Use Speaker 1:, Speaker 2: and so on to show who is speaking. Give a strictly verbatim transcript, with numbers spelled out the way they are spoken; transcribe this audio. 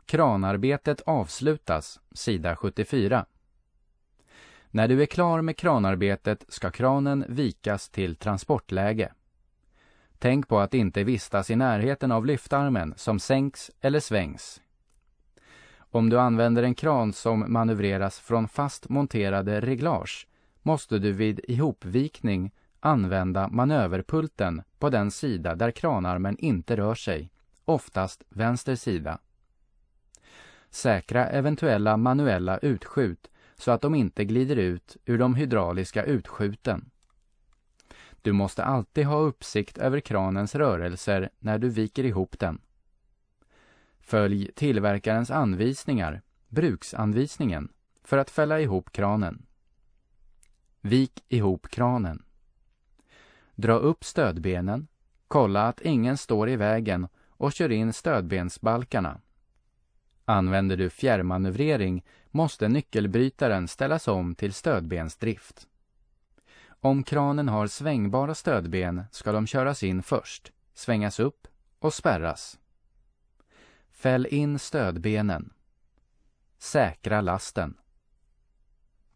Speaker 1: Kranarbetet avslutas, sida sjuttiofyra. När du är klar med kranarbetet ska kranen vikas till transportläge. Tänk på att inte vistas i närheten av lyftarmen som sänks eller svängs. Om du använder en kran som manövreras från fast monterade reglage måste du vid ihopvikning använda manöverpulten på den sida där kranarmen inte rör sig, oftast vänster sida. Säkra eventuella manuella utskjut så att de inte glider ut ur de hydrauliska utskjuten. Du måste alltid ha uppsikt över kranens rörelser när du viker ihop den. Följ tillverkarens anvisningar, bruksanvisningen, för att fälla ihop kranen. Vik ihop kranen. Dra upp stödbenen, kolla att ingen står i vägen och kör in stödbensbalkarna. Använder du fjärrmanövrering måste nyckelbrytaren ställas om till stödbensdrift. Om kranen har svängbara stödben ska de köras in först, svängas upp och spärras. Fäll in stödbenen. Säkra lasten.